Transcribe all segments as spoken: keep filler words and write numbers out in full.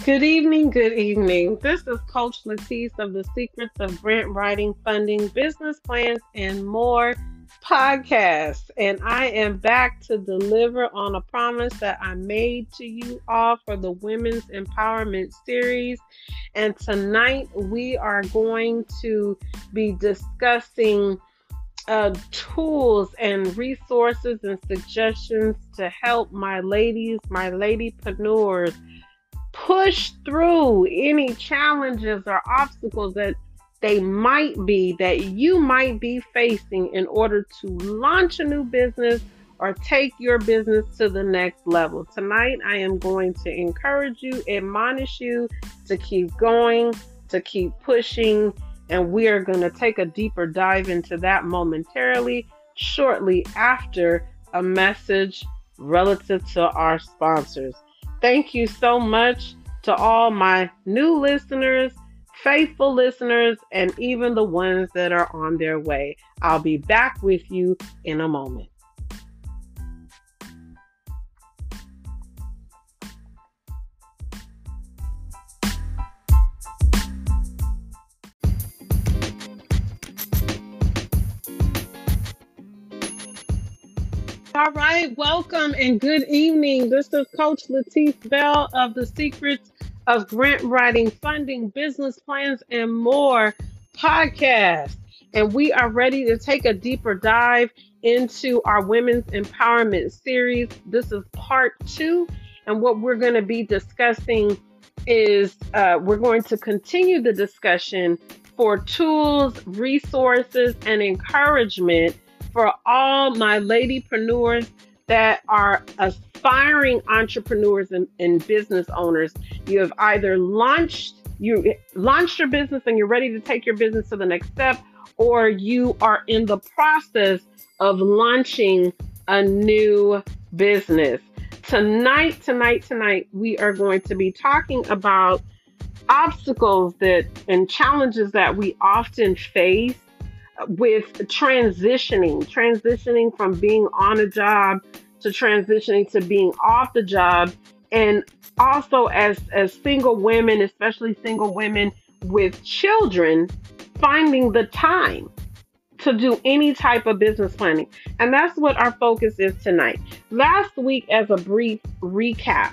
Good evening, good evening. This is Coach Latisse of the Secrets of Grant Writing, Funding, Business Plans, and More podcast. And I am back to deliver on a promise that I made to you all for the Women's Empowerment Series. And tonight we are going to be discussing uh, tools and resources and suggestions to help my ladies, my ladypreneurs, push through any challenges or obstacles that they might be, that you might be facing in order to launch a new business or take your business to the next level. Tonight, I am going to encourage you, admonish you to keep going, to keep pushing, and we are going to take a deeper dive into that momentarily, shortly after a message relative to our sponsors. Thank you so much to all my new listeners, faithful listeners, and even the ones that are on their way. I'll be back with you in a moment. All right, welcome and good evening. This is Coach Latisse Bell of the Secrets of Grant Writing, Funding, Business Plans, and More podcast. And we are ready to take a deeper dive into our Women's Empowerment Series. This is part two. And what we're going to be discussing is uh, we're going to continue the discussion for tools, resources, and encouragement for all my ladypreneurs that are aspiring entrepreneurs and, and business owners. You have either launched you launched your business and you're ready to take your business to the next step, or you are in the process of launching a new business. Tonight, tonight, tonight, we are going to be talking about obstacles that and challenges that we often face with transitioning, transitioning from being on a job to transitioning to being off the job. And also as, as single women, especially single women with children, finding the time to do any type of business planning. And that's what our focus is tonight. Last week, as a brief recap,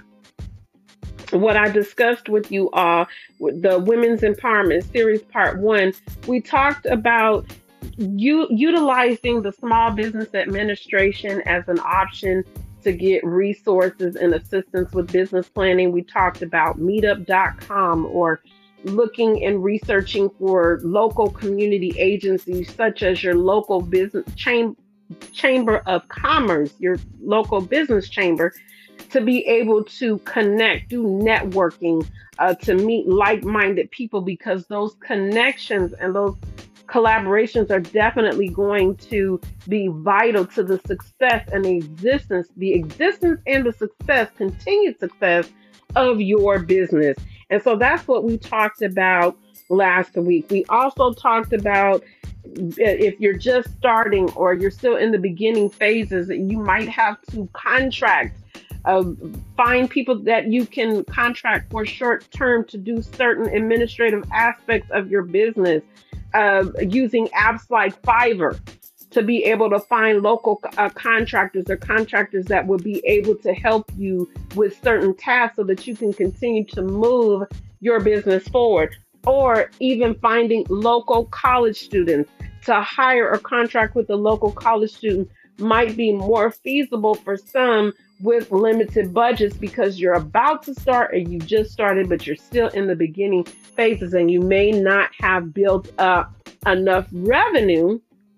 what I discussed with you all, the Women's Empowerment Series Part One, we talked about You utilizing the Small Business Administration as an option to get resources and assistance with business planning. We talked about meetup dot com or looking and researching for local community agencies such as your local business cham- chamber of commerce, your local business chamber, to be able to connect, do networking, uh, to meet like-minded people, because those connections and those collaborations are definitely going to be vital to the success and the existence, the existence and the success, continued success of your business. And so that's what we talked about last week. We also talked about if you're just starting or you're still in the beginning phases, you might have to contract, uh, find people that you can contract for short term to do certain administrative aspects of your business. Uh, using apps like Fiverr to be able to find local uh, contractors or contractors that will be able to help you with certain tasks so that you can continue to move your business forward. Or even finding local college students to hire or contract with a local college student might be more feasible for some with limited budgets, because you're about to start or you just started, but you're still in the beginning phases and you may not have built up enough revenue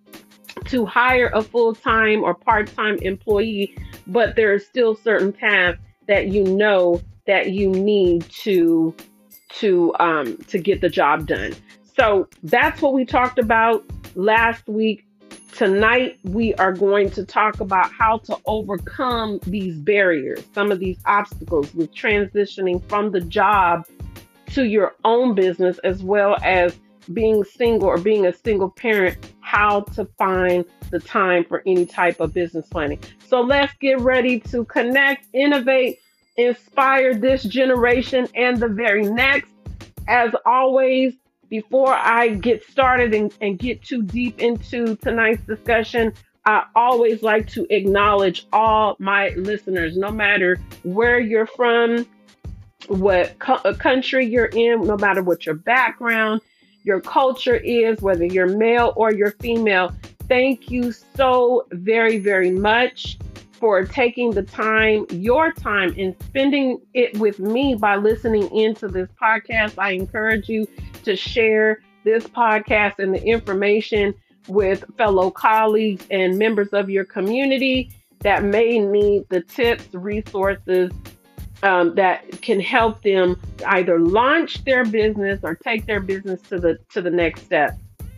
to hire a full-time or part-time employee, but there are still certain tasks that you know that you need to to um, to get the job done. So that's what we talked about last week. Tonight, we are going to talk about how to overcome these barriers, some of these obstacles with transitioning from the job to your own business, as well as being single or being a single parent, how to find the time for any type of business planning. So let's get ready to connect, innovate, inspire this generation and the very next. As always, before I get started and, and get too deep into tonight's discussion, I always like to acknowledge all my listeners, no matter where you're from, what co- country you're in, no matter what your background, your culture is, whether you're male or you're female. Thank you so very, very much for taking the time, your time, and spending it with me by listening into this podcast. I encourage you to share this podcast and the information with fellow colleagues and members of your community that may need the tips, resources, Um, that can help them either launch their business or take their business to the to the next step.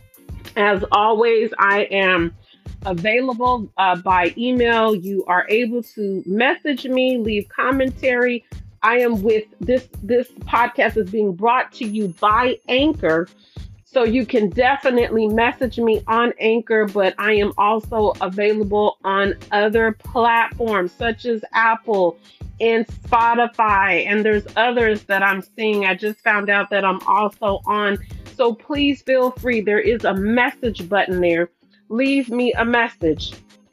As always, I am available uh, by email. You are able to message me, leave commentary. I am with this this podcast is being brought to you by Anchor. So you can definitely message me on Anchor, but I am also available on other platforms such as Apple and Spotify. And there's others that I'm seeing. I just found out that I'm also on. So please feel free. There is a message button there. Leave me a message.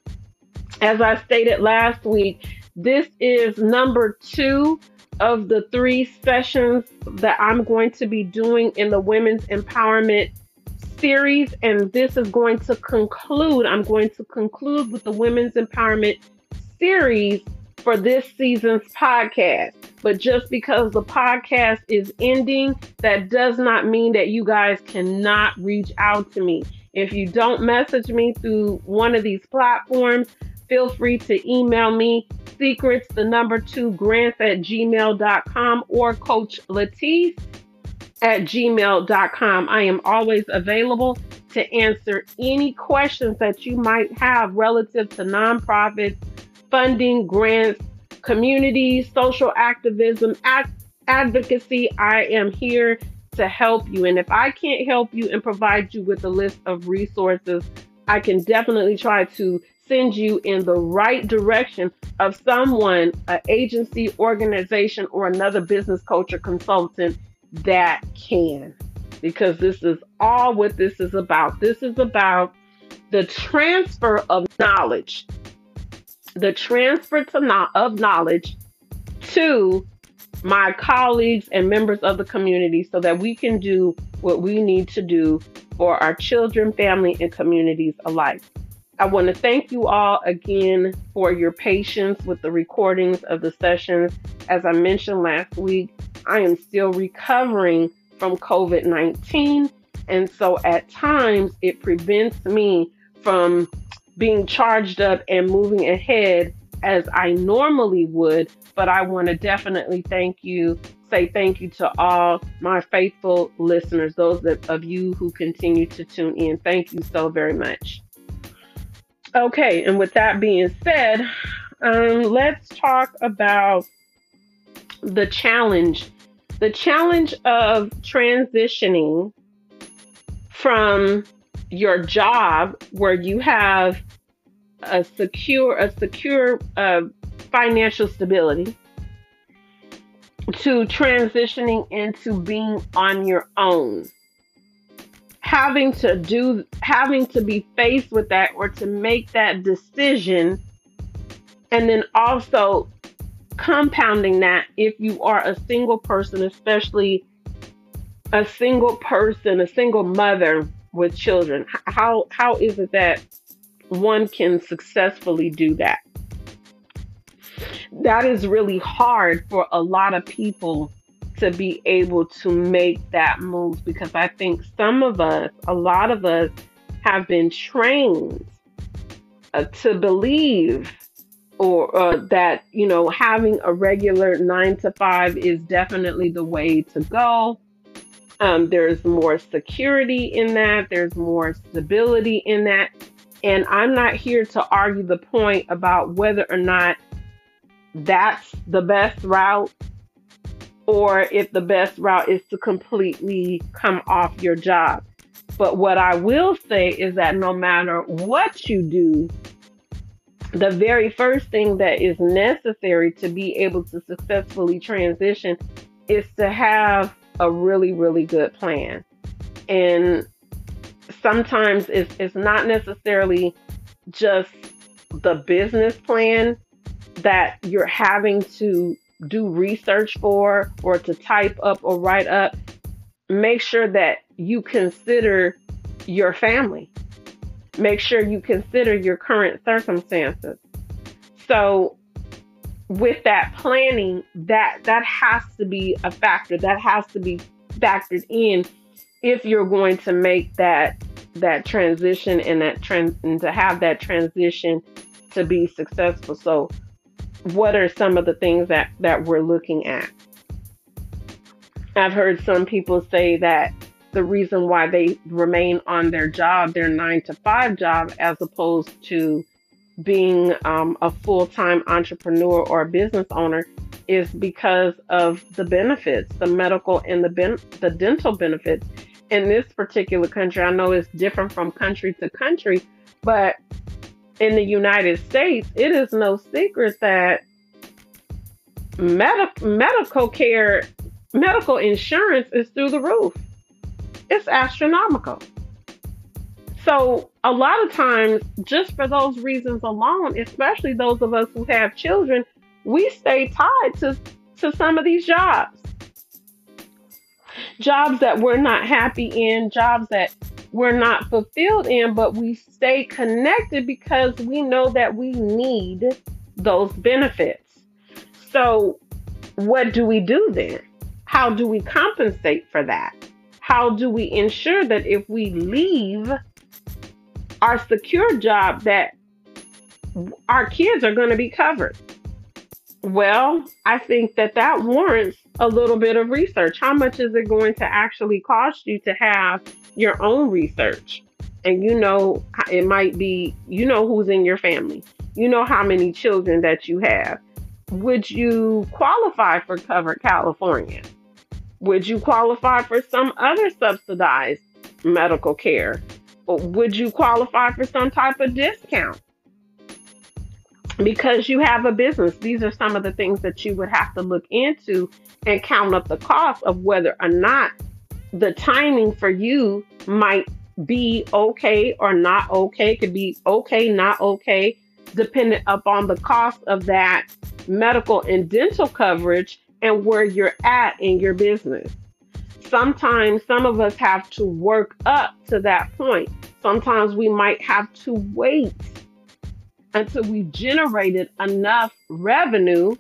As I stated last week, this is number two of the three sessions that I'm going to be doing in the Women's Empowerment series. And this is going to conclude, I'm going to conclude with the Women's Empowerment series for this season's podcast. But just because the podcast is ending, that does not mean that you guys cannot reach out to me. If you don't message me through one of these platforms, feel free to email me secrets, the number two, grants at gmail dot com or Coach Latif at gmail dot com. I am always available to answer any questions that you might have relative to nonprofits, funding, grants, community, social activism, ad- advocacy. I am here to help you. And if I can't help you and provide you with a list of resources, I can definitely try to send you in the right direction of someone, an agency, organization, or another business coach or consultant that can. Because this is all what this is about. This is about the transfer of knowledge, the transfer to no- of knowledge to my colleagues and members of the community so that we can do what we need to do for our children, family, and communities alike. I want to thank you all again for your patience with the recordings of the sessions. As I mentioned last week, I am still recovering from covid nineteen. And so at times it prevents me from being charged up and moving ahead as I normally would. But I want to definitely thank you, say thank you to all my faithful listeners, those that, of you who continue to tune in. Thank you so very much. Okay, and with that being said, um, let's talk about the challenge. The challenge of transitioning from your job where you have a secure, a secure uh, financial stability to transitioning into being on your own. Having to do, having to be faced with that or to make that decision, and then also compounding that if you are a single person, especially a single person, a single mother with children. How how is it that one can successfully do that? That is really hard for a lot of people to be able to make that move, because I think some of us, a lot of us, have been trained uh, to believe or uh, that, you know, having a regular nine to five is definitely the way to go. Um, there's more security in that. There's more stability in that. And I'm not here to argue the point about whether or not that's the best route, or if the best route is to completely come off your job. But what I will say is that no matter what you do, the very first thing that is necessary to be able to successfully transition is to have a really, really good plan. And sometimes it's, it's not necessarily just the business plan that you're having to do research for or to type up or write up. Make sure that you consider your family. Make sure you consider your current circumstances. So with that planning, that that has to be a factor. That has to be factored in if you're going to make that that transition and that trans and to have that transition to be successful. So what are some of the things that that we're looking at? I've heard some people say that the reason why they remain on their job, their nine to five job, as opposed to being um, a full-time entrepreneur or a business owner, is because of the benefits, the medical and the ben- the dental benefits. In this particular country, I know it's different from country to country, but in the United States, it is no secret that med- medical care, medical insurance is through the roof. It's astronomical. So a lot of times, just for those reasons alone, especially those of us who have children, we stay tied to, to some of these jobs. Jobs that we're not happy in, jobs that we're not fulfilled in, but we stay connected because we know that we need those benefits. So what do we do then? How do we compensate for that? How do we ensure that if we leave our secure job that our kids are going to be covered? Well, I think that that warrants a little bit of research. How much is it going to actually cost you to have your own research? And you know, it might be, you know, who's in your family. You know how many children that you have. Would you qualify for Covered California? Would you qualify for some other subsidized medical care? Or would you qualify for some type of discount? Because you have a business, these are some of the things that you would have to look into and count up the cost of whether or not the timing for you might be okay or not okay. It could be okay, not okay, dependent upon the cost of that medical and dental coverage and where you're at in your business. Sometimes some of us have to work up to that point. Sometimes we might have to wait until we've generated enough revenue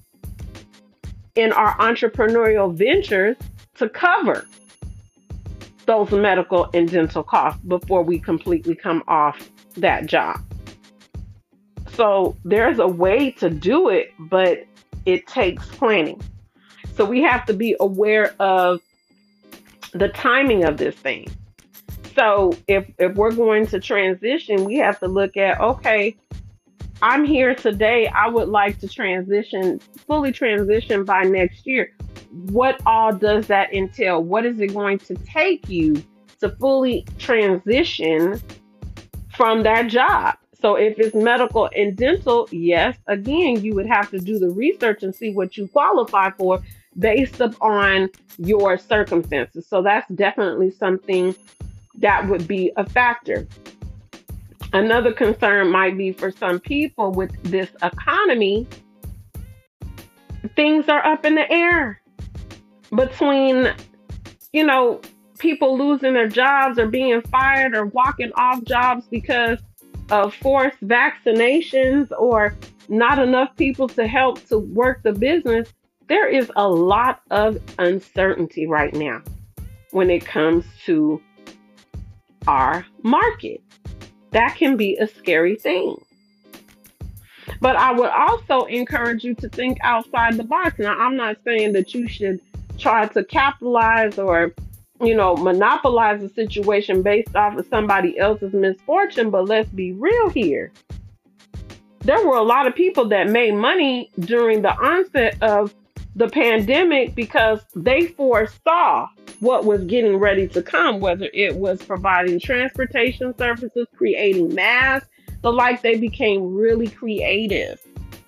in our entrepreneurial ventures to cover those medical and dental costs before we completely come off that job. So there's a way to do it, but it takes planning. So we have to be aware of the timing of this thing. So if, if we're going to transition, we have to look at, okay, I'm here today. I would like to transition, fully transition by next year. What all does that entail? What is it going to take you to fully transition from that job? So if it's medical and dental, yes, again, you would have to do the research and see what you qualify for based upon your circumstances. So that's definitely something that would be a factor. Another concern might be for some people with this economy, things are up in the air between, you know, people losing their jobs or being fired or walking off jobs because of forced vaccinations or not enough people to help to work the business. There is a lot of uncertainty right now when it comes to our market. That can be a scary thing. But I would also encourage you to think outside the box. Now, I'm not saying that you should try to capitalize or, you know, monopolize the situation based off of somebody else's misfortune, but let's be real here. There were a lot of people that made money during the onset of the pandemic because they foresaw what was getting ready to come, whether it was providing transportation services, creating masks, So like they became really creative.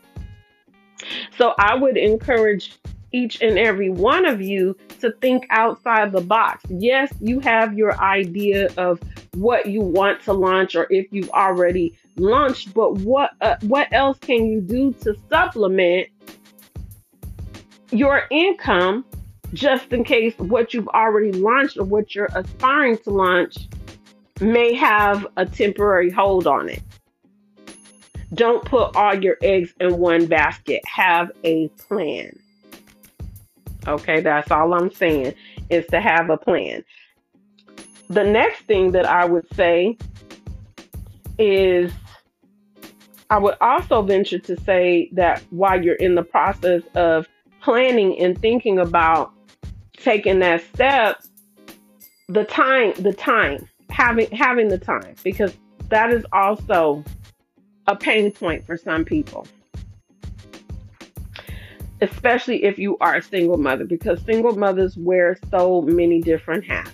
So I would encourage each and every one of you to think outside the box. Yes, you have your idea of what you want to launch or if you've already launched, but what uh, what else can you do to supplement your income just in case what you've already launched or what you're aspiring to launch may have a temporary hold on it. Don't put all your eggs in one basket. Have a plan. Okay, that's all I'm saying, is to have a plan. The next thing that I would say is I would also venture to say that while you're in the process of planning and thinking about taking that step, the time, the time, having having the time, because that is also a pain point for some people, especially if you are a single mother, because single mothers wear so many different hats.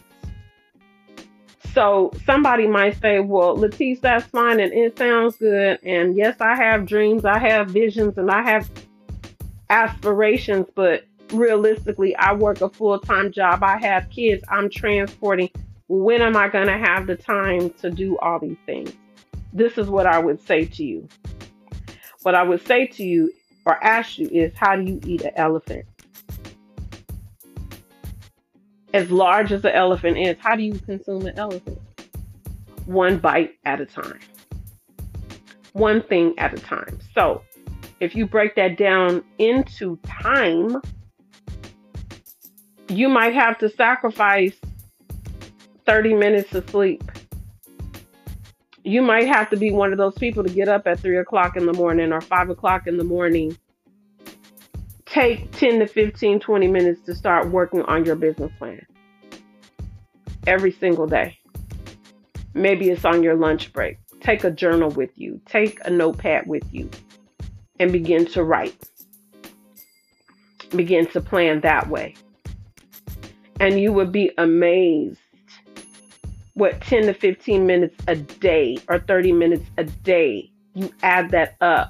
So somebody might say, well, Latice, that's fine and it sounds good. And yes, I have dreams, I have visions, and I have aspirations, but realistically, I work a full-time job. I have kids, I'm transporting. When am I going to have the time to do all these things? This is what I would say to you. What I would say to you or ask you is, how do you eat an elephant? As large as an elephant is, how do you consume an elephant? One bite at a time. One thing at a time. So if you break that down into time, you might have to sacrifice thirty minutes of sleep. You might have to be one of those people to get up at three o'clock in the morning or five o'clock in the morning. Take ten to fifteen, twenty minutes to start working on your business plan. Every single day. Maybe it's on your lunch break. Take a journal with you. Take a notepad with you and begin to write. Begin to plan that way. And you would be amazed what ten to fifteen minutes a day or thirty minutes a day, you add that up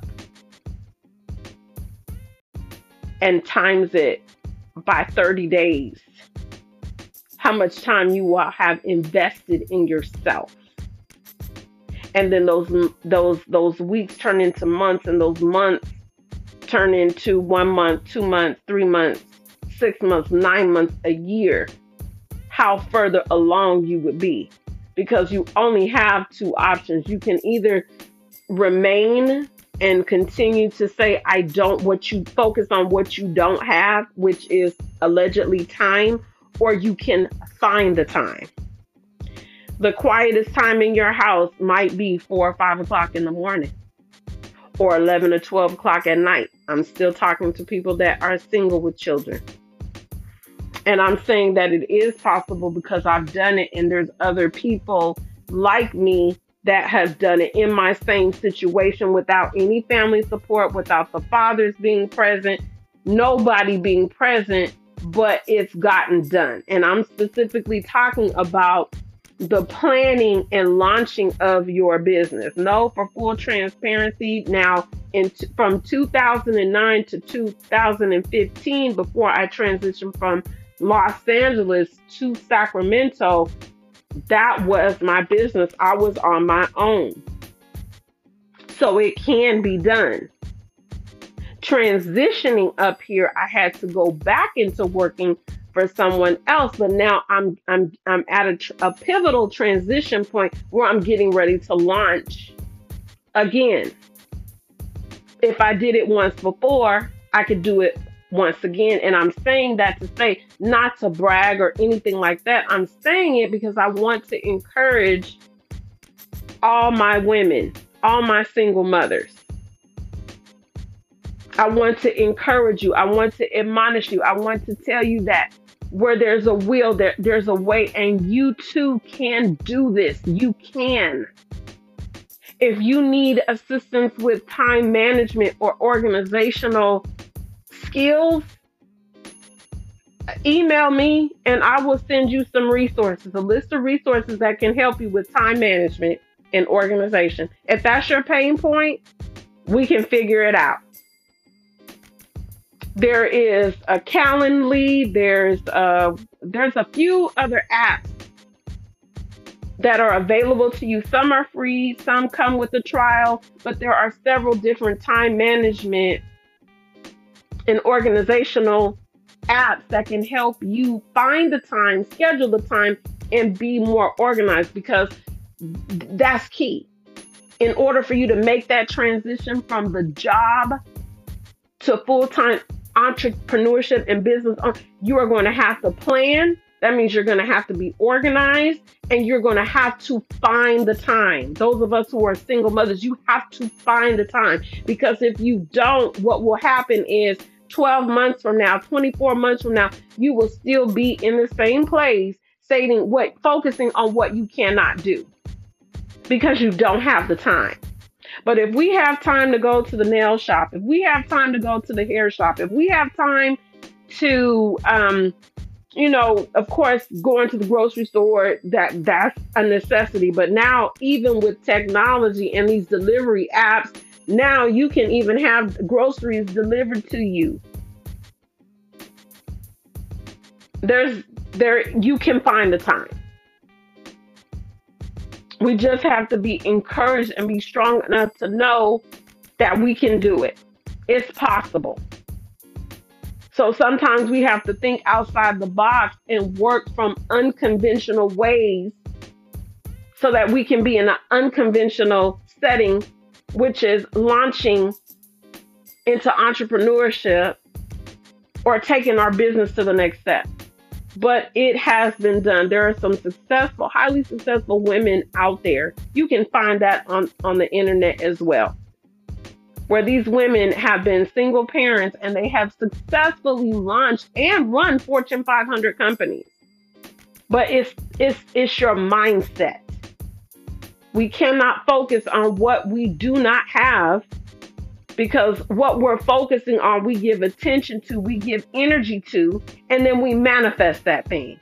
and times it by thirty days, how much time you will have invested in yourself. And then those those those weeks turn into months, and those months turn into one month, two months, three months, six months, nine months, a year. How further along you would be, because you only have two options. You can either remain and continue to say, I don't, what you focus on what you don't have, which is allegedly time, or you can find the time. The quietest time in your house might be four or five o'clock in the morning or eleven or twelve o'clock at night. I'm still talking to people that are single with children. And I'm saying that it is possible because I've done it, and there's other people like me that has done it in my same situation without any family support, without the fathers being present, nobody being present, but it's gotten done. And I'm specifically talking about the planning and launching of your business. No, for full transparency, now in t- from two thousand nine to two thousand fifteen, before I transitioned from Los Angeles to Sacramento, that was my business. I was on my own. So it can be done. Transitioning up here, I had to go back into working for someone else, but now I'm I'm I'm at a, tr- a pivotal transition point where I'm getting ready to launch again. If I did it once before, I could do it once again. And I'm saying that to say, not to brag or anything like that. I'm saying it because I want to encourage all my women, all my single mothers. I want to encourage you. I want to admonish you. I want to tell you that where there's a will, there, there's a way, and you too can do this. You can. If you need assistance with time management or organizational skills, email me and I will send you some resources, a list of resources that can help you with time management and organization. If that's your pain point, we can figure it out. There is a Calendly. There's a, there's a few other apps that are available to you. Some are free, some come with a trial, but there are several different time management and organizational apps that can help you find the time, schedule the time, and be more organized, because that's key. In order for you to make that transition from the job to full-time entrepreneurship and business, you are going to have to plan. That means you're going to have to be organized, and you're going to have to find the time. Those of us who are single mothers, you have to find the time, because if you don't, what will happen is twelve months from now, twenty-four months from now, you will still be in the same place, stating what, focusing on what you cannot do because you don't have the time. But if we have time to go to the nail shop, if we have time to go to the hair shop, if we have time to, um, you know, of course, going to the grocery store, that that's a necessity. But now, even with technology and these delivery apps, now you can even have groceries delivered to you. There's there you can find the time. We just have to be encouraged and be strong enough to know that we can do it. It's possible. So sometimes we have to think outside the box and work from unconventional ways so that we can be in an unconventional setting, which is launching into entrepreneurship or taking our business to the next step. But it has been done. There are some successful, highly successful women out there. You can find that on, on the internet as well, where these women have been single parents and they have successfully launched and run Fortune five hundred companies. But it's, it's, it's your mindset. We cannot focus on what we do not have, because what we're focusing on, we give attention to, we give energy to, and then we manifest that thing.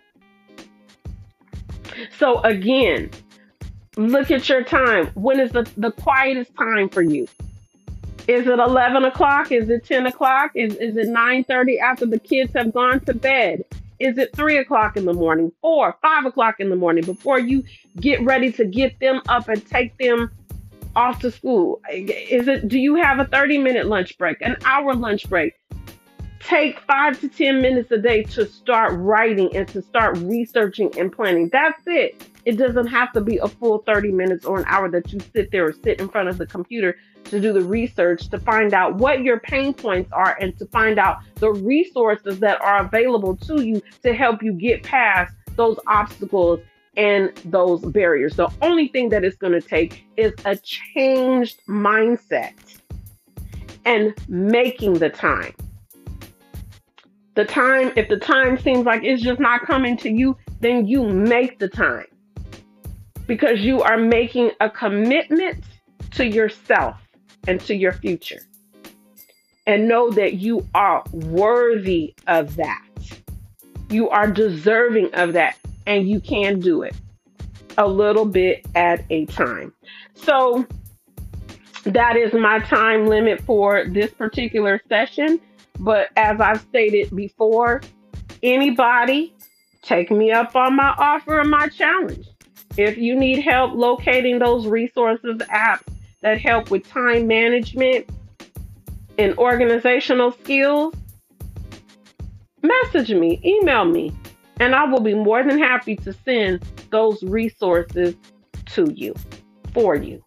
So again, look at your time. When is the, the quietest time for you? Is it eleven o'clock? Is it ten o'clock? Is, is it nine thirty after the kids have gone to bed? Is it three o'clock in the morning, four, five o'clock in the morning before you get ready to get them up and take them off to school? Is it, do you have a thirty minute lunch break, an hour lunch break? Take five to ten minutes a day to start writing and to start researching and planning. That's it. It doesn't have to be a full thirty minutes or an hour that you sit there or sit in front of the computer to do the research, to find out what your pain points are and to find out the resources that are available to you to help you get past those obstacles and those barriers. The only thing that it's going to take is a changed mindset and making the time. The time, if the time seems like it's just not coming to you, then you make the time, because you are making a commitment to yourself and to your future. And know that you are worthy of that. You are deserving of that, and you can do it a little bit at a time. So that is my time limit for this particular session. But as I've stated before, anybody, take me up on my offer and my challenge. If you need help locating those resources, apps that help with time management and organizational skills, message me, email me, and I will be more than happy to send those resources to you, for you.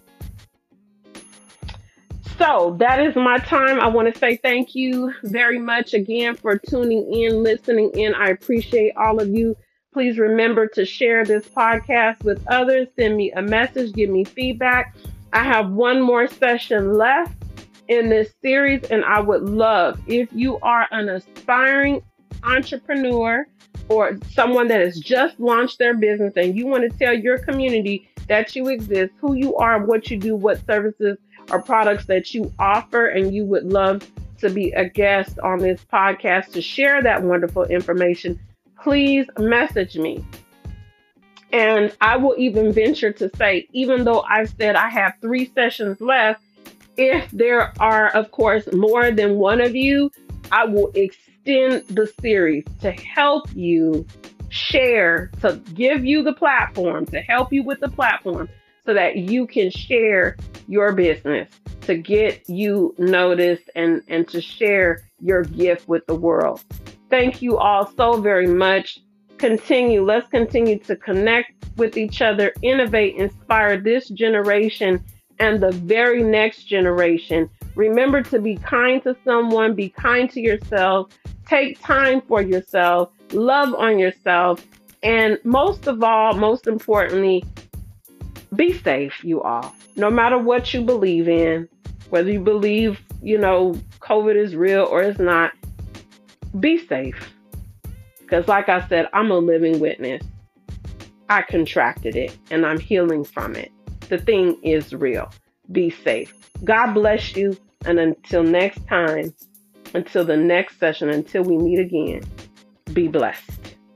So that is my time. I want to say thank you very much again for tuning in, listening in. I appreciate all of you. Please remember to share this podcast with others. Send me a message. Give me feedback. I have one more session left in this series, and I would love, if you are an aspiring entrepreneur or someone that has just launched their business and you want to tell your community that you exist, who you are, what you do, what services or products that you offer, and you would love to be a guest on this podcast to share that wonderful information, please message me. And I will even venture to say, even though I said I have three sessions left, if there are, of course, more than one of you, I will extend the series to help you share, to give you the platform, to help you with the platform so that you can share your business, to get you noticed and, and to share your gift with the world. Thank you all so very much. Continue. Let's continue to connect with each other, innovate, inspire this generation and the very next generation. Remember to be kind to someone, be kind to yourself, take time for yourself, love on yourself, and most of all, most importantly, be safe, you all. No matter what you believe in, whether you believe, you know, COVID is real or it's not, be safe. Because like I said, I'm a living witness. I contracted it and I'm healing from it. The thing is real. Be safe. God bless you. And until next time, until the next session, until we meet again, be blessed.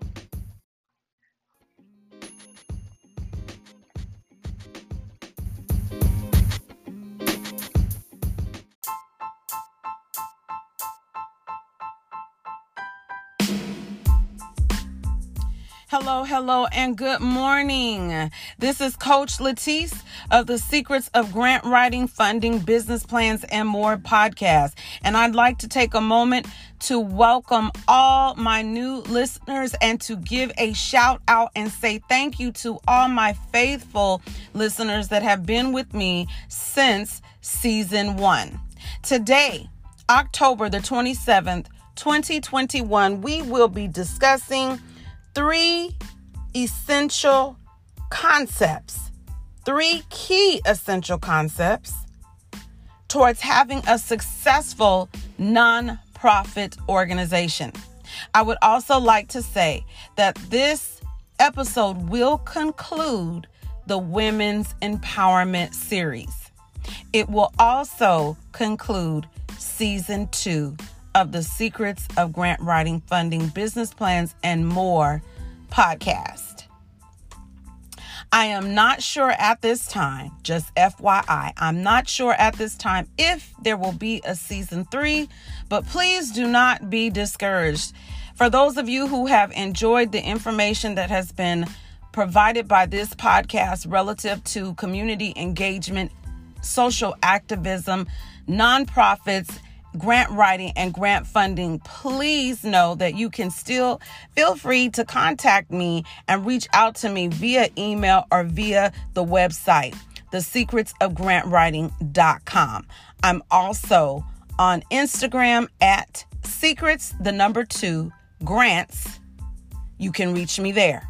Hello, hello, and good morning. This is Coach Latice of the Secrets of Grant Writing, Funding, Business Plans, and More podcast. And I'd like to take a moment to welcome all my new listeners and to give a shout out and say thank you to all my faithful listeners that have been with me since season one. Today, October the twenty-seventh, twenty twenty-one, we will be discussing Three essential concepts, three key essential concepts towards having a successful nonprofit organization. I would also like to say that this episode will conclude the Women's Empowerment series. It will also conclude season two of the Secrets of Grant Writing, Funding, Business Plans, and More podcast. I am not sure at this time, just F Y I, I'm not sure at this time if there will be a season three, but please do not be discouraged. For those of you who have enjoyed the information that has been provided by this podcast relative to community engagement, social activism, nonprofits, grant writing, and grant funding, please know that you can still feel free to contact me and reach out to me via email or via the website, the secrets of grant writing dot com. I'm also on Instagram at secrets, the number two, grants. You can reach me there.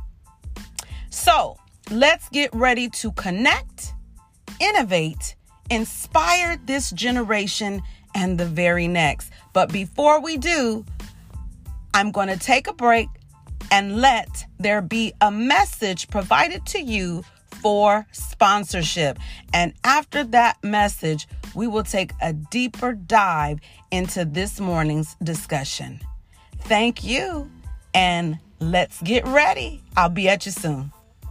So let's get ready to connect, innovate, inspire this generation and the very next. But before we do, I'm going to take a break and let there be a message provided to you for sponsorship. And after that message, we will take a deeper dive into this morning's discussion. Thank you, and let's get ready. I'll be at you soon.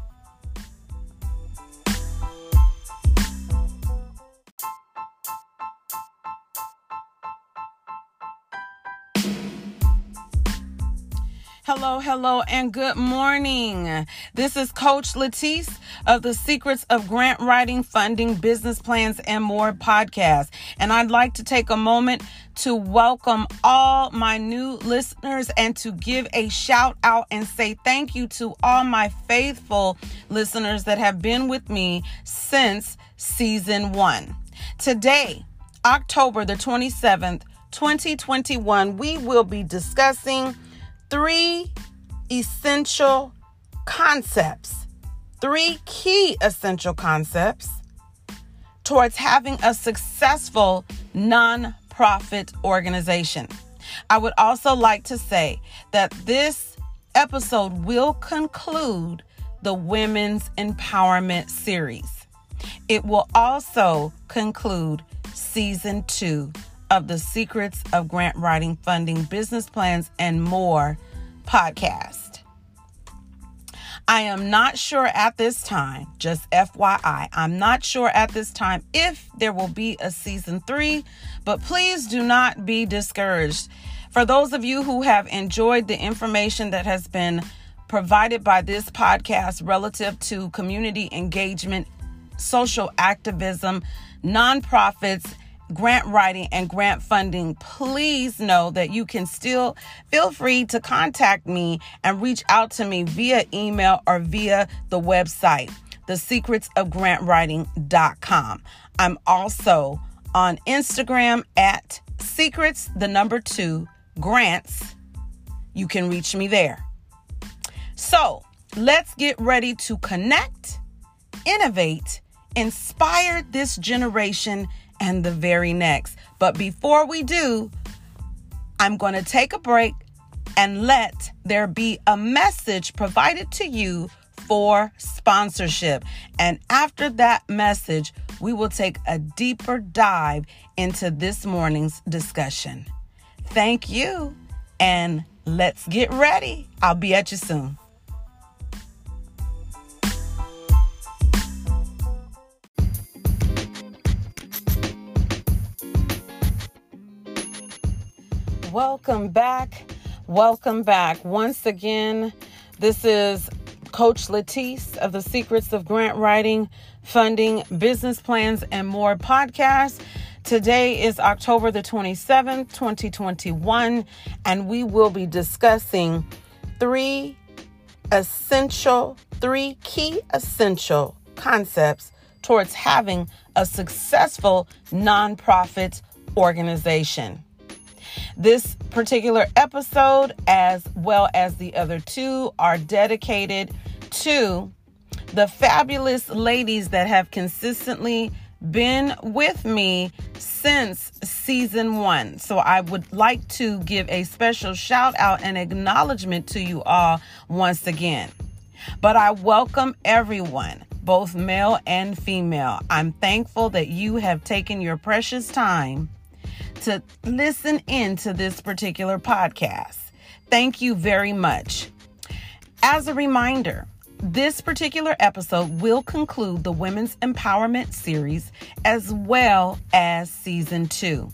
Hello, hello, and good morning. This is Coach Latice of the Secrets of Grant Writing, Funding, Business Plans, and More podcast. And I'd like to take a moment to welcome all my new listeners and to give a shout out and say thank you to all my faithful listeners that have been with me since season one. Today, October the twenty-seventh, twenty twenty-one, we will be discussing Three essential concepts, three key essential concepts towards having a successful nonprofit organization. I would also like to say that this episode will conclude the Women's Empowerment series. It will also conclude season two of the Secrets of Grant Writing, Funding, Business Plans, and More podcast. I am not sure at this time, just F Y I, I'm not sure at this time if there will be a season three, but please do not be discouraged. For those of you who have enjoyed the information that has been provided by this podcast relative to community engagement, social activism, nonprofits, grant writing, and grant funding, please know that you can still feel free to contact me and reach out to me via email or via the website, the secrets of grant writing dot com. I'm also on Instagram at secrets, the number two, grants. You can reach me there. So let's get ready to connect, innovate, inspire this generation and the very next. But before we do, I'm going to take a break and let there be a message provided to you for sponsorship. And after that message, we will take a deeper dive into this morning's discussion. Thank you, and let's get ready. I'll be at you soon. Welcome back. Welcome back. Once again, this is Coach Latice of the Secrets of Grant Writing, Funding, Business Plans, and More podcast. Today is October the twenty-seventh, twenty twenty-one, and we will be discussing three essential, three key essential concepts towards having a successful nonprofit organization. This particular episode, as well as the other two, are dedicated to the fabulous ladies that have consistently been with me since season one. So I would like to give a special shout out and acknowledgement to you all once again. But I welcome everyone, both male and female. I'm thankful that you have taken your precious time to listen in to this particular podcast. Thank you very much. As a reminder, this particular episode will conclude the Women's Empowerment series as well as season two.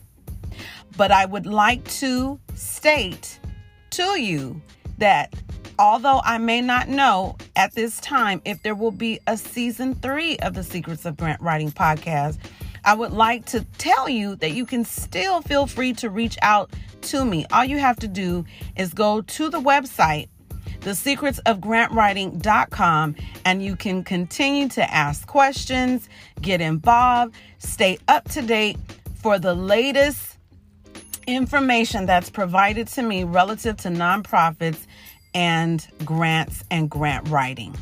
But I would like to state to you that although I may not know at this time if there will be a season three of the Secrets of Grant Writing podcast, I would like to tell you that you can still feel free to reach out to me. All you have to do is go to the website, the secrets of grant writing dot com, and you can continue to ask questions, get involved, stay up to date for the latest information that's provided to me relative to nonprofits and grants and grant writing.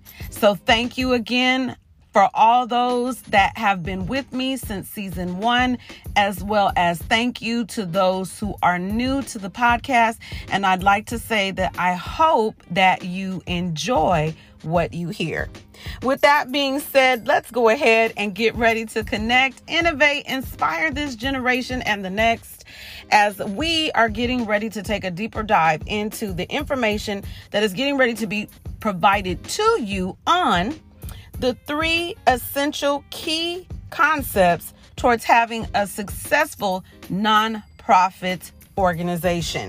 So thank you again for all those that have been with me since season one, as well as thank you to those who are new to the podcast. And I'd like to say that I hope that you enjoy what you hear. With that being said, let's go ahead and get ready to connect, innovate, inspire this generation and the next, as we are getting ready to take a deeper dive into the information that is getting ready to be provided to you on the three essential key concepts towards having a successful nonprofit organization.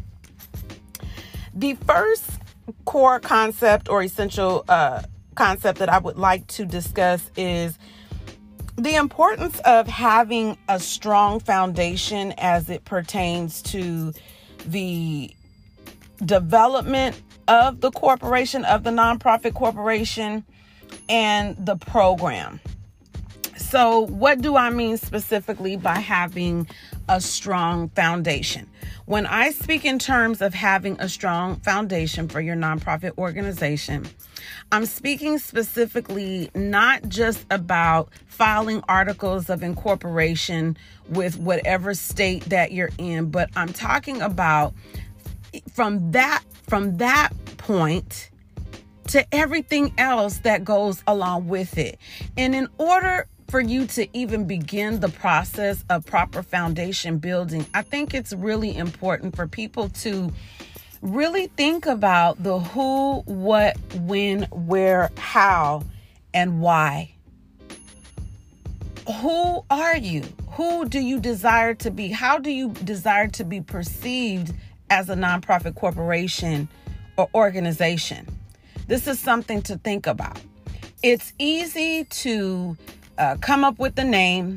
The first core concept or essential uh, concept that I would like to discuss is the importance of having a strong foundation as it pertains to the development of the corporation, of the nonprofit corporation, and the program. So what do I mean specifically by having a strong foundation? When I speak in terms of having a strong foundation for your nonprofit organization, I'm speaking specifically not just about filing articles of incorporation with whatever state that you're in, but I'm talking about from that from that point to everything else that goes along with it. And in order for you to even begin the process of proper foundation building, I think it's really important for people to really think about the who, what, when, where, how, and why. Who are you? Who do you desire to be? How do you desire to be perceived as a nonprofit corporation or organization? This is something to think about. It's easy to uh, come up with the name,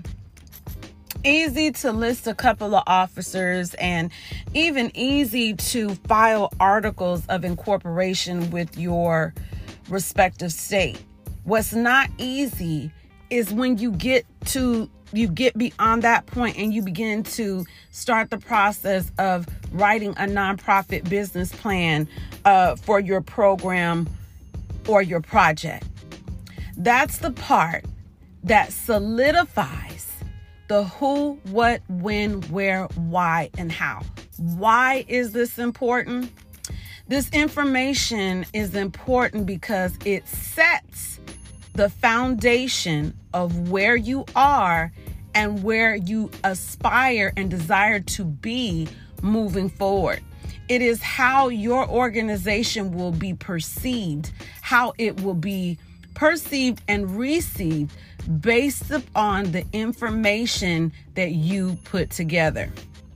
easy to list a couple of officers, and even easy to file articles of incorporation with your respective state. What's not easy is when you get to you get beyond that point and you begin to start the process of writing a nonprofit business plan uh, for your program or your project. That's the part that solidifies the who, what, when, where, why, and how. Why is this important? This information is important because it sets the foundation of where you are and where you aspire and desire to be moving forward. It is how your organization will be perceived, how it will be perceived and received based upon the information that you put together.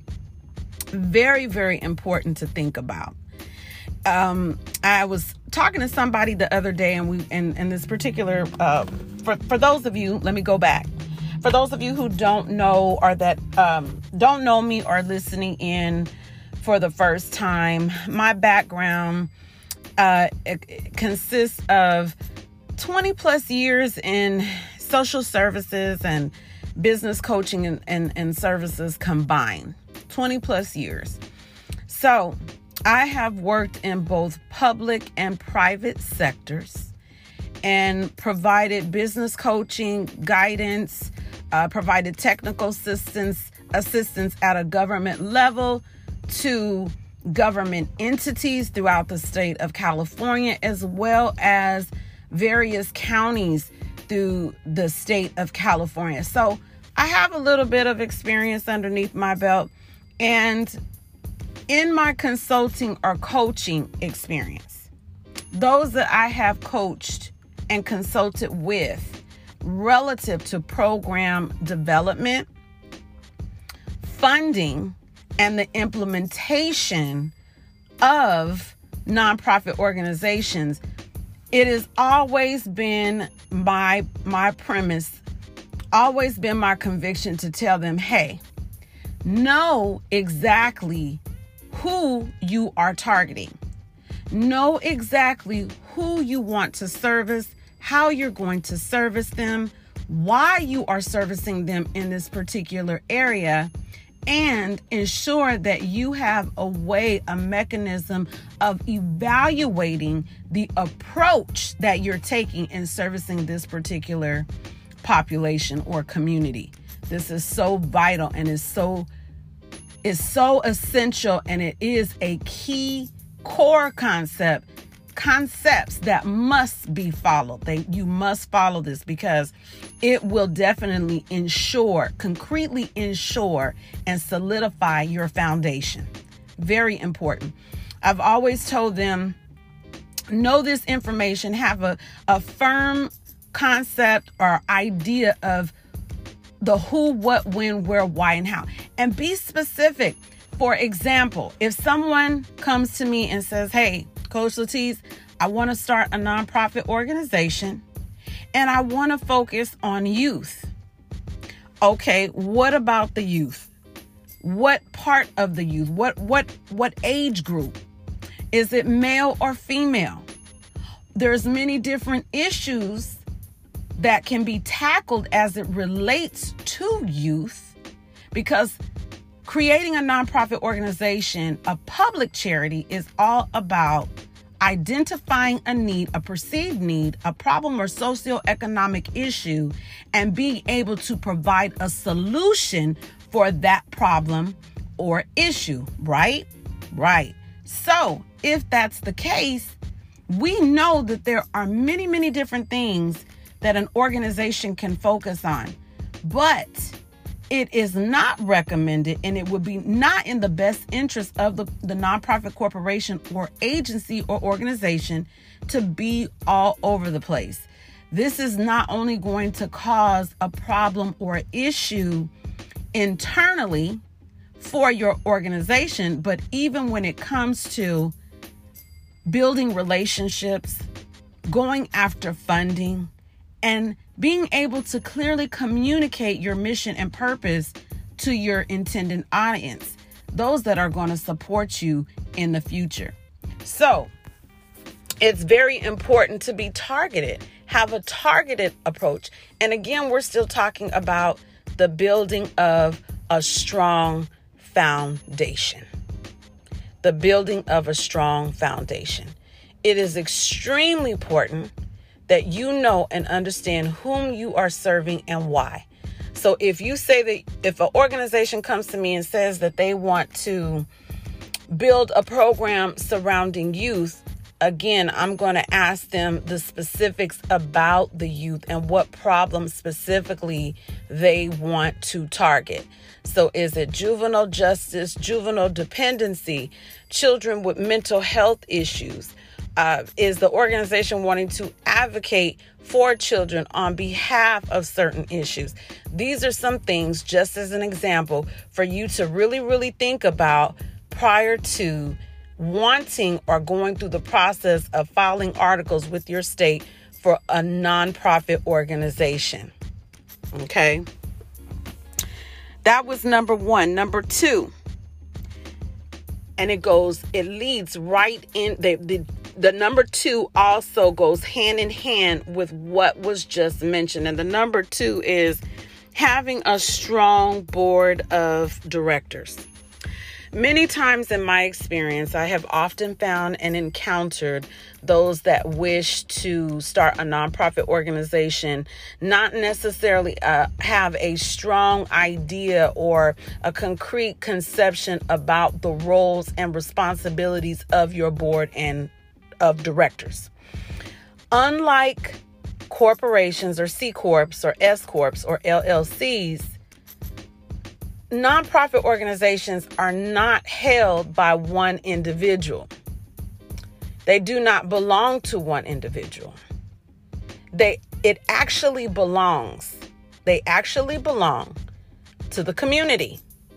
Very, very important to think about. Um, I was talking to somebody the other day, and we, and, and this particular, uh, for, for those of you, let me go back. For those of you who don't know, or that, um, don't know me or listening in for the first time, my background, uh, it, it consists of twenty plus years in social services and business coaching and, and, and services combined. twenty plus years. So I have worked in both public and private sectors and provided business coaching, guidance, uh, provided technical assistance, assistance at a government level to government entities throughout the state of California, as well as various counties through the state of California. So I have a little bit of experience underneath my belt, and in my consulting or coaching experience, those that I have coached and consulted with relative to program development, funding, and the implementation of nonprofit organizations, it has always been my my premise, always been my conviction to tell them, hey, know exactly who you are targeting. Know exactly who you want to service, how you're going to service them, why you are servicing them in this particular area, and ensure that you have a way, a mechanism of evaluating the approach that you're taking in servicing this particular population or community. This is so vital and is so is so essential, and it is a key core concept, concepts that must be followed. They, you must follow this because it will definitely ensure, concretely ensure, and solidify your foundation. Very important. I've always told them, know this information, have a, a firm concept or idea of the who, what, when, where, why, and how. And be specific. For example, if someone comes to me and says, hey, Coach Latice, I want to start a nonprofit organization and I want to focus on youth. Okay, what about the youth? What part of the youth? What what what age group? Is it male or female? There's many different issues that can be tackled as it relates to youth, because creating a nonprofit organization, a public charity, is all about identifying a need, a perceived need, a problem or socioeconomic issue, and being able to provide a solution for that problem or issue, right? Right. So if that's the case, we know that there are many, many different things that an organization can focus on. But it is not recommended, and it would be not in the best interest of the, the nonprofit corporation or agency or organization to be all over the place. This is not only going to cause a problem or issue internally for your organization, but even when it comes to building relationships, going after funding, and being able to clearly communicate your mission and purpose to your intended audience, those that are going to support you in the future. So it's very important to be targeted, have a targeted approach. And again, we're still talking about the building of a strong foundation. The building of a strong foundation. It is extremely important that you know and understand whom you are serving and why. So if you say that if an organization comes to me and says that they want to build a program surrounding youth, again, I'm going to ask them the specifics about the youth and what problems specifically they want to target. So is it juvenile justice, juvenile dependency, children with mental health issues? Uh, is the organization wanting to advocate for children on behalf of certain issues? These are some things, just as an example, for you to really, really think about prior to wanting or going through the process of filing articles with your state for a nonprofit organization. Okay. That was number one. Number two, and it goes, it leads right in, the, the, the number two also goes hand in hand with what was just mentioned. And the number two is having a strong board of directors. Many times in my experience, I have often found and encountered those that wish to start a nonprofit organization, not necessarily uh, have a strong idea or a concrete conception about the roles and responsibilities of your board and of directors. Unlike corporations or C Corps or S Corps or L L Cs, nonprofit organizations are not held by one individual. They do not belong to one individual. They, it actually belongs, they actually belong to the community.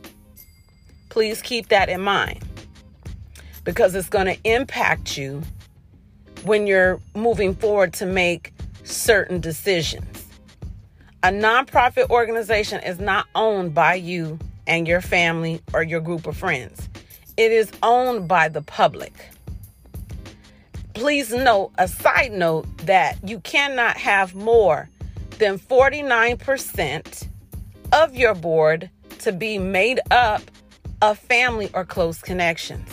Please keep that in mind, because it's going to impact you when you're moving forward to make certain decisions. A nonprofit organization is not owned by you and your family or your group of friends. It is owned by the public. Please note, a side note, that you cannot have more than forty-nine percent of your board to be made up of family or close connections.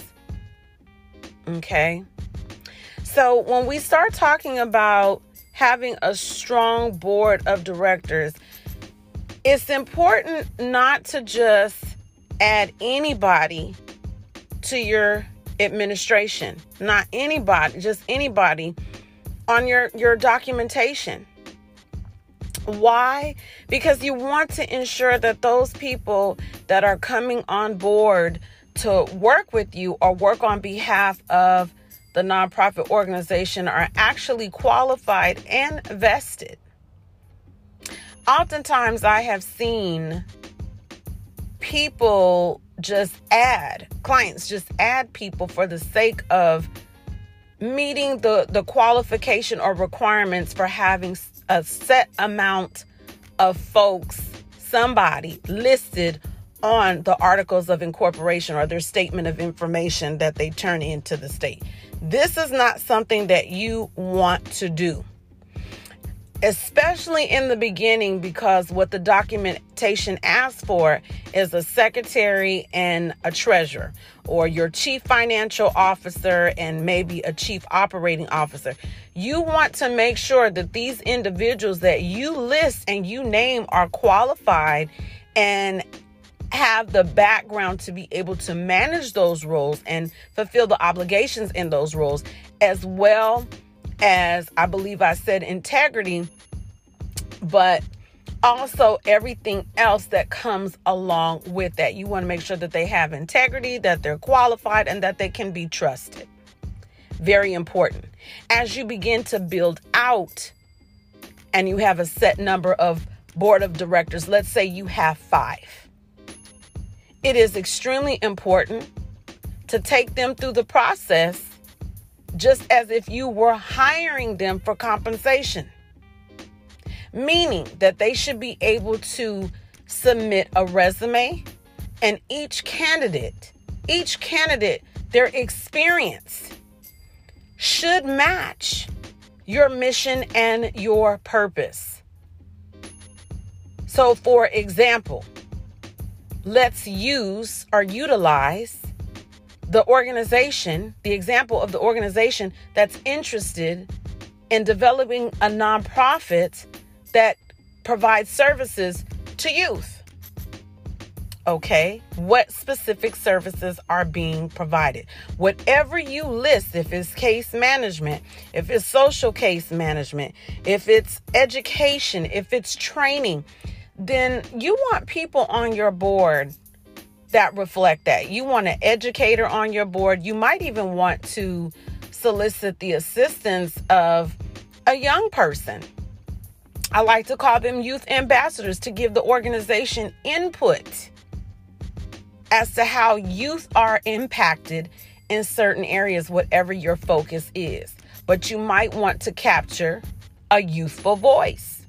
Okay? So when we start talking about having a strong board of directors, it's important not to just add anybody to your administration, not anybody, just anybody on your, your documentation. Why? Because you want to ensure that those people that are coming on board to work with you or work on behalf of the nonprofit organization are actually qualified and vested. Oftentimes I have seen people just add, clients just add people for the sake of meeting the, the qualification or requirements for having a set amount of folks, somebody listed on the articles of incorporation or their statement of information that they turn into the state. This is not something that you want to do, especially in the beginning, because what the documentation asks for is a secretary and a treasurer, or your chief financial officer and maybe a chief operating officer. You want to make sure that these individuals that you list and you name are qualified and have the background to be able to manage those roles and fulfill the obligations in those roles, as well as, I believe I said integrity, but also everything else that comes along with that. You want to make sure that they have integrity, that they're qualified, and that they can be trusted. Very important. As you begin to build out and you have a set number of board of directors, let's say you have five, it is extremely important to take them through the process just as if you were hiring them for compensation. Meaning that they should be able to submit a resume, and each candidate, each candidate, their experience should match your mission and your purpose. So for example, let's use or utilize the organization, the example of the organization that's interested in developing a nonprofit that provides services to youth. Okay, what specific services are being provided? Whatever you list, if it's case management, if it's social case management, if it's education, if it's training, then you want people on your board that reflect that. You want an educator on your board. You might even want to solicit the assistance of a young person. I like to call them youth ambassadors to give the organization input as to how youth are impacted in certain areas, whatever your focus is. But you might want to capture a youthful voice.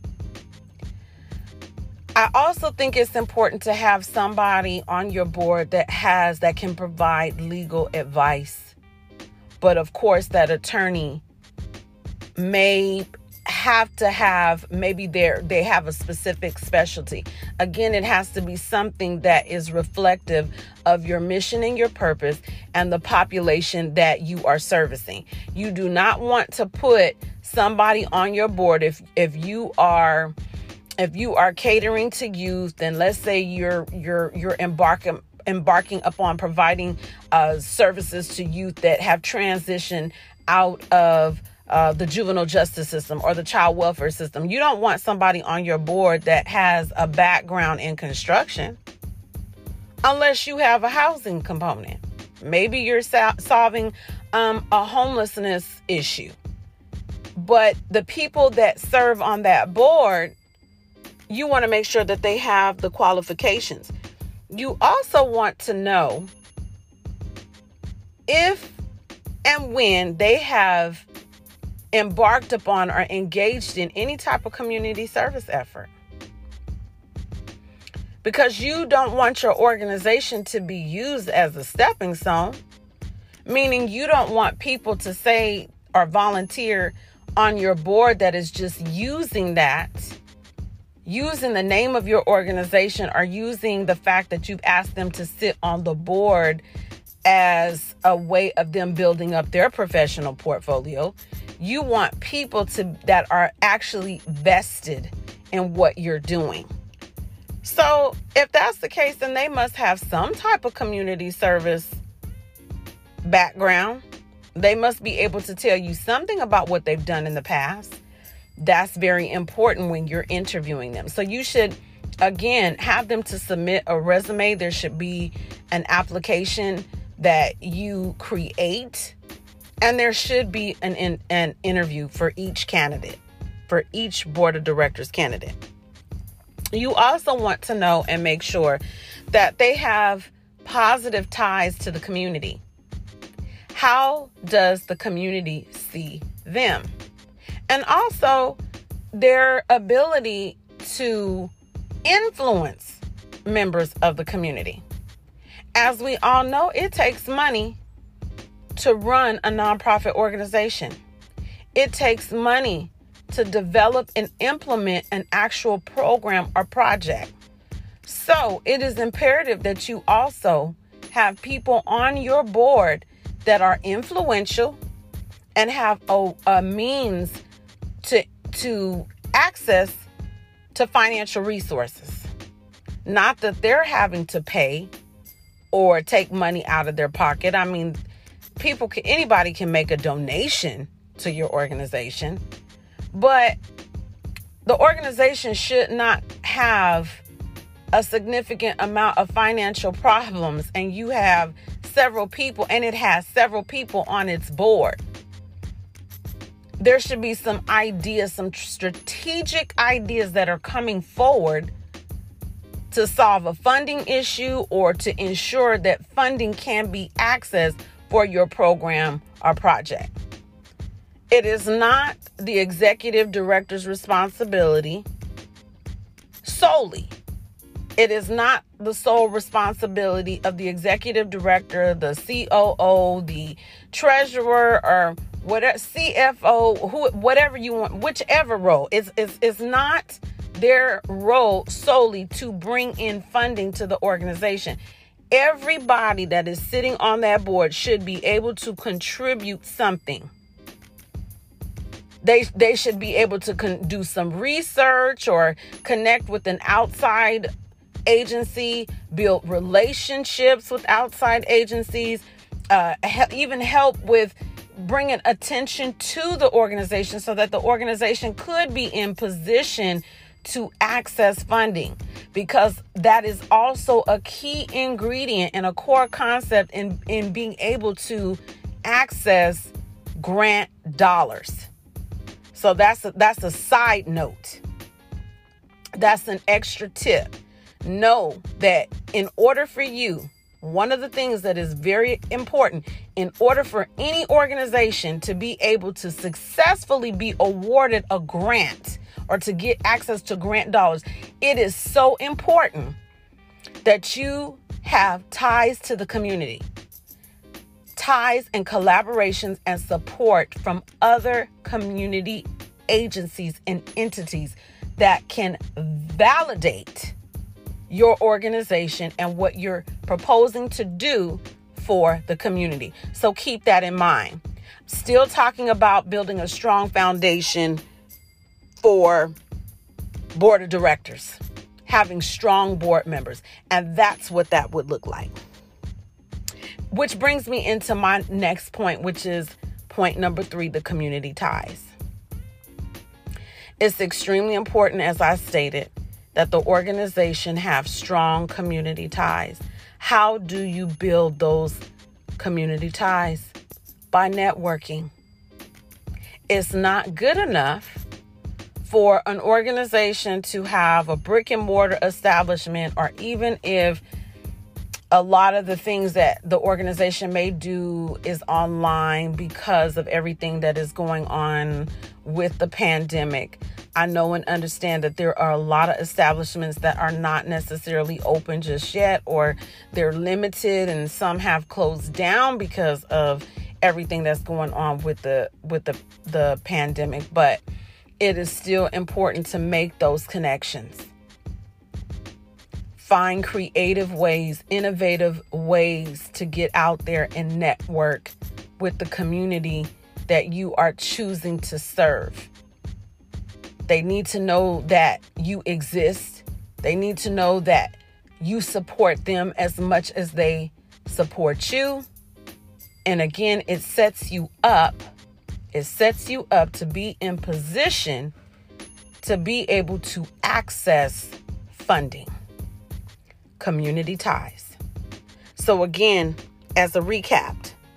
I also think it's important to have somebody on your board that has, that can provide legal advice. But of course, that attorney may have to have, maybe they they have a specific specialty. Again, it has to be something that is reflective of your mission and your purpose and the population that you are servicing. You do not want to put somebody on your board if if you are if you are catering to youth, and let's say you're you're you're embarking embarking upon providing uh, services to youth that have transitioned out of Uh, the juvenile justice system or the child welfare system. You don't want somebody on your board that has a background in construction unless you have a housing component. Maybe you're so- solving um, a homelessness issue. But the people that serve on that board, you want to make sure that they have the qualifications. You also want to know if and when they have embarked upon or engaged in any type of community service effort. Because you don't want your organization to be used as a stepping stone, meaning you don't want people to say or volunteer on your board that is just using that, using the name of your organization or using the fact that you've asked them to sit on the board as a way of them building up their professional portfolio. You want people to that are actually vested in what you're doing. So if that's the case, then they must have some type of community service background. They must be able to tell you something about what they've done in the past. That's very important when you're interviewing them. So you should, again, have them to submit a resume. There should be an application that you create. And there should be an, an, an interview for each candidate, for each board of directors candidate. You also want to know and make sure that they have positive ties to the community. How does the community see them? And also their ability to influence members of the community. As we all know, it takes money to run a nonprofit organization. It takes money to develop and implement an actual program or project. So it is imperative that you also have people on your board that are influential and have a, a means to, to access to financial resources. Not that they're having to pay or take money out of their pocket. I mean, People can, anybody can make a donation to your organization, but the organization should not have a significant amount of financial problems and you have several people and it has several people on its board. There should be some ideas, some strategic ideas that are coming forward to solve a funding issue or to ensure that funding can be accessed for your program or project. It is not the executive director's responsibility solely. It is not the sole responsibility of the executive director, the C O O, the treasurer, or whatever, C F O, who, whatever you want, whichever role. It's, it's, it's not their role solely to bring in funding to the organization. Everybody that is sitting on that board should be able to contribute something. They, they should be able to con- do some research or connect with an outside agency, build relationships with outside agencies, uh, he- even help with bringing attention to the organization so that the organization could be in position to access funding, because that is also a key ingredient and a core concept in, in being able to access grant dollars. So that's a, that's a side note. That's an extra tip. Know that in order for you, one of the things that is very important, in order for any organization to be able to successfully be awarded a grant or to get access to grant dollars, it is so important that you have ties to the community, ties and collaborations and support from other community agencies and entities that can validate your organization and what you're proposing to do for the community. So keep that in mind. Still talking about building a strong foundation for board of directors, having strong board members. And that's what that would look like. Which brings me into my next point, which is point number three, the community ties. It's extremely important, as I stated, that the organization have strong community ties. How do you build those community ties? By networking. It's not good enough for an organization to have a brick and mortar establishment, or even if a lot of the things that the organization may do is online because of everything that is going on with the pandemic. I know and understand that there are a lot of establishments that are not necessarily open just yet, or they're limited, and some have closed down because of everything that's going on with the with the, the pandemic. But it is still important to make those connections. Find creative ways, innovative ways to get out there and network with the community that you are choosing to serve. They need to know that you exist. They need to know that you support them as much as they support you. And again, it sets you up. It sets you up to be in position to be able to access funding. Community ties. So again, as a recap,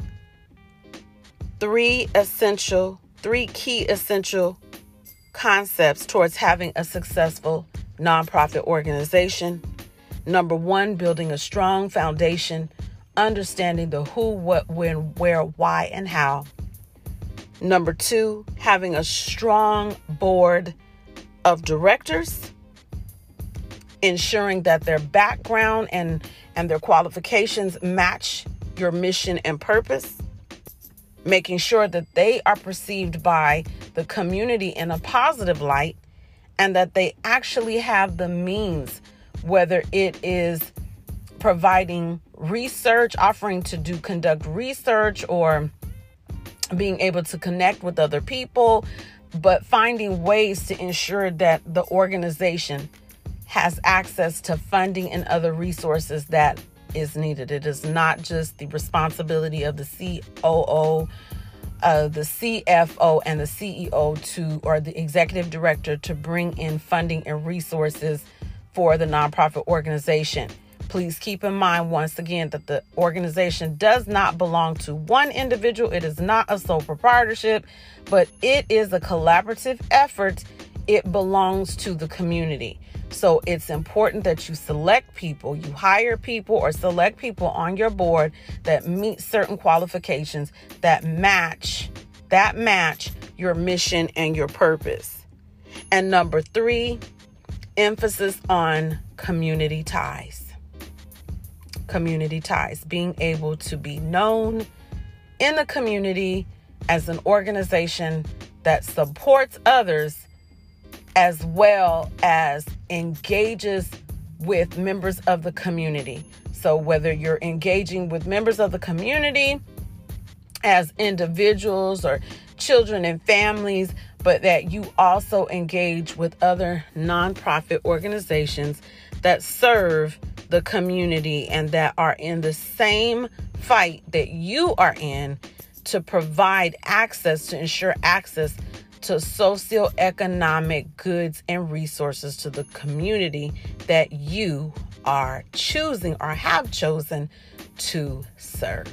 three essential, three key essential concepts towards having a successful nonprofit organization. Number one, building a strong foundation, understanding the who, what, when, where, why, and how. Number two, having a strong board of directors, ensuring that their background and, and their qualifications match your mission and purpose, making sure that they are perceived by the community in a positive light, and that they actually have the means, whether it is providing research, offering to do conduct research, or being able to connect with other people, but finding ways to ensure that the organization has access to funding and other resources that is needed. It is not just the responsibility of the C O O uh, the C F O and the C E O to, or the executive director, to bring in funding and resources for the nonprofit organization. Please keep in mind, once again, that the organization does not belong to one individual. It is not a sole proprietorship, but it is a collaborative effort. It belongs to the community. So it's important that you select people, you hire people or select people on your board that meet certain qualifications that match, that match your mission and your purpose. And number three, emphasis on community ties. Community ties, being able to be known in the community as an organization that supports others as well as engages with members of the community. So whether you're engaging with members of the community as individuals or children and families, but that you also engage with other nonprofit organizations that serve the community and that are in the same fight that you are in to provide access, to ensure access to socioeconomic goods and resources to the community that you are choosing or have chosen to serve.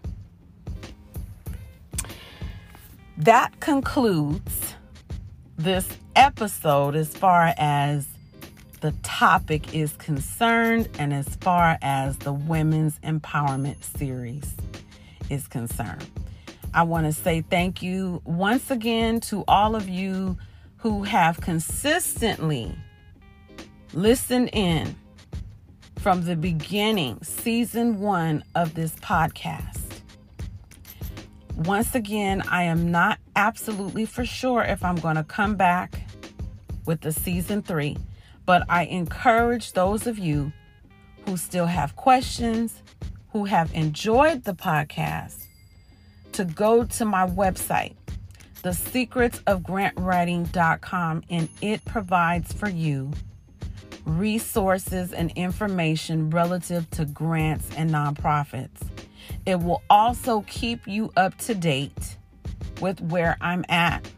That concludes this episode as far as the topic is concerned and as far as the Women's Empowerment Series is concerned. I want to say thank you once again to all of you who have consistently listened in from the beginning, season one of this podcast. Once again, I am not absolutely for sure if I'm going to come back with the season three, but I encourage those of you who still have questions, who have enjoyed the podcast, to go to my website, the secrets of grant writing dot com, and it provides for you resources and information relative to grants and nonprofits. It will also keep you up to date with where I'm at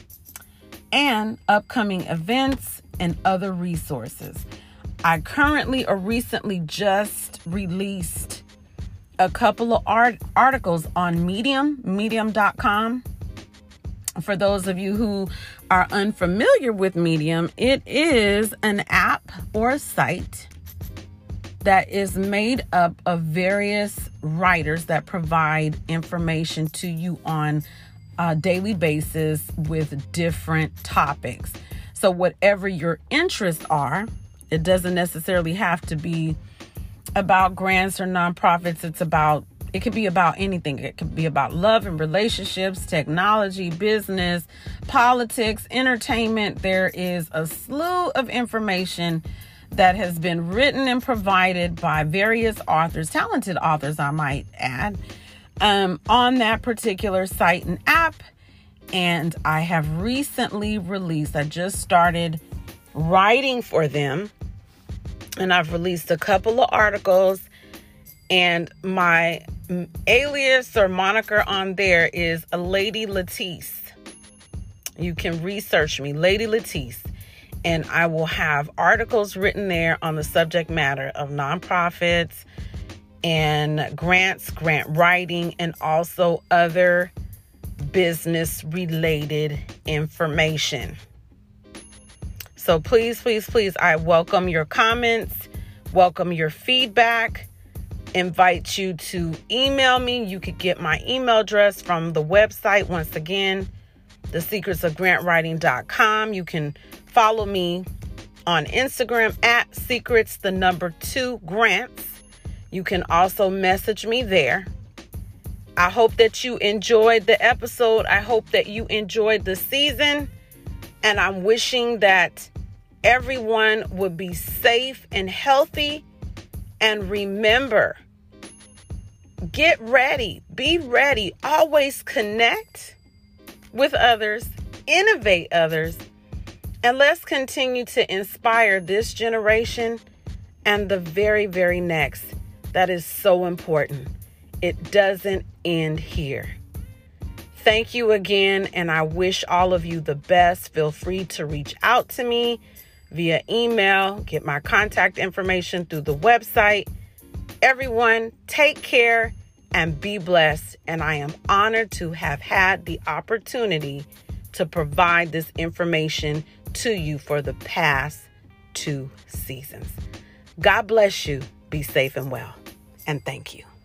and upcoming events and other resources. I currently or recently just released a couple of art articles on Medium, medium dot com. For those of you who are unfamiliar with Medium, it is an app or a site that is made up of various writers that provide information to you on a daily basis with different topics. So whatever your interests are, it doesn't necessarily have to be about grants or nonprofits. It's about, it could be about anything. It could be about love and relationships, technology, business, politics, entertainment. There is a slew of information that has been written and provided by various authors, talented authors, I might add, um, on that particular site and app. And I have recently released, I just started writing for them, and I've released a couple of articles, and my alias or moniker on there is a Lady Latisse. You can research me, Lady Latisse, and I will have articles written there on the subject matter of nonprofits and grants, grant writing, and also other business related information. So please, please, please, I welcome your comments, welcome your feedback, invite you to email me. You could get my email address from the website. Once again, the secrets of grant writing dot com. You can follow me on Instagram at secrets, the number two grants. You can also message me there. I hope that you enjoyed the episode. I hope that you enjoyed the season. And I'm wishing that everyone would be safe and healthy. And remember, get ready, be ready, always connect with others, innovate others, and let's continue to inspire this generation and the very, very next. That is so important. It doesn't end here. Thank you again, and I wish all of you the best. Feel free to reach out to me via email, get my contact information through the website. Everyone, take care and be blessed. And I am honored to have had the opportunity to provide this information to you for the past two seasons. God bless you. Be safe and well. And thank you.